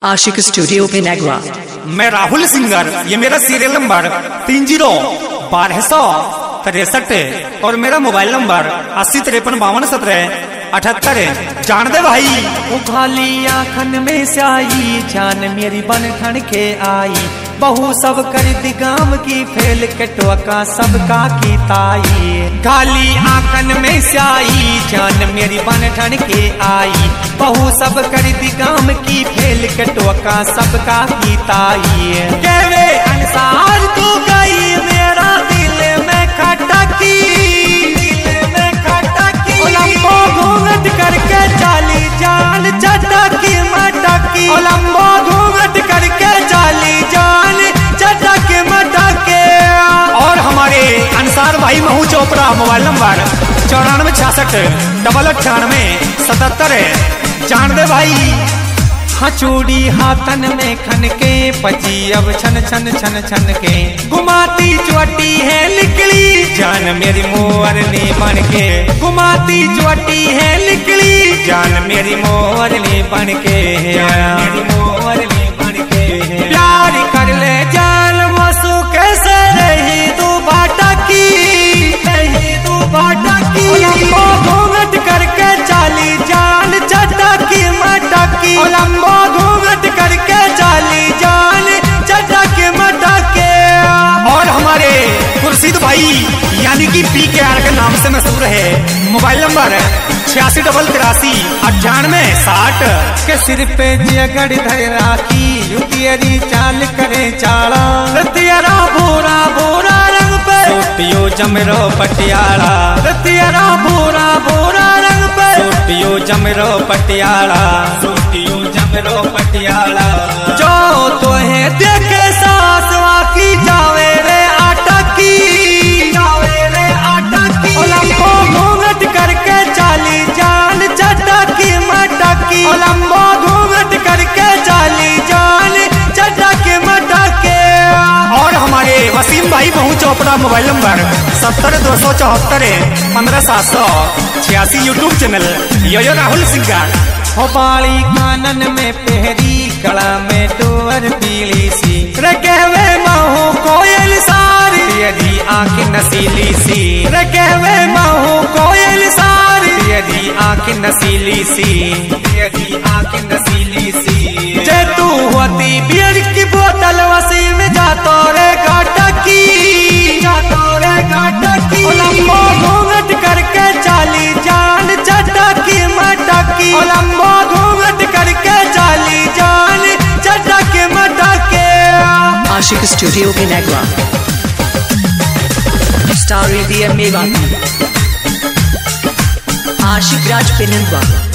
आशिक स्टूडियो पे नगवा। मैं राहुल सिंगर, ये मेरा सीरियल नंबर 301263 और मेरा मोबाइल नंबर 8053521778। जान दे भाई वो खाली आखन में स्याई जान मेरी बन ठन के आई, बहु सब कर दिगाम की फेल कटवा सबका की ताई। खाली आखन में स्याई जान मेरी बन ठन के आई, बहु सब कर दिगाम की फेल कटवा सबका की ताई। कहवे अनुसार तू गई मेरा दिल में खटकी, लंबो घूंघट करके चाली जान चटकी मटकी, लंबो घूंघट करके चाली जान चटकी मटके। और हमारे अंसार भाई महू चोपड़ा, मोबाइल नंबर 9466889777। जान दे भाई चूड़ी हाथन में खन के पची अब छन छन छन छन के, घुमाती चुअटी है निकली जान मेरी मोरनी बन के, घुमाती चुअटी है निकली जान मेरी मोरनी बन के, मेरी मोरनी बन के। प्यार कर ले जान वसु कैसे रही तू बाटकी, रही तू बाटकी, घूंघट करके चाली जान चटकी मटकी, लंबो घूंघट करके चाली जान चटकी मटके। और हमारे खुर्शीद भाई यानी कि PKR के नाम से मशहूर है, मोबाइल नंबर 86839860 के सिर पे जगड़ धर राखी युतियरी चाल करे चाला, रतियरा भूरा भूरा रंग पे सूटियो जमरो पटियाला, रतियरा भूरा भूरा रंग पे सूटियो जमरो पटियाला, सूटियो जमरो पटियाला। जो तो है देखे सासवा की जावे रे आटकी, जावे रे आटकी, लंबो घूंघट करके चाली जान चटकी मटकी, लंबो घूंघट करके चाली जान चटकी मटके। और हमारे वसीम भाई Mahu Chopra, mobile number 70274157786 YouTube channel yo Rahul singer. हो बाली कानन में पहरी गला में डोर पीली सी, रे कहवे महू कोयल सारी यदि आँख नसीली सी, रे कहवे महू कोयल सारी यदि आँख नसीली सी, यदि आँख नसीली सी। जे तू होती बियर की बोतल वसी में जातो रे घाटकी, जातो रे घाटकी, लंबो घूंघट करके चाली जान चटकी मटकी, लंबो घूंघट करके चाली जान चटकी मटके। आशिक स्टूडियो पे नगवा। स्टार रेडियो मेवा। आशिक राज पे नगवा।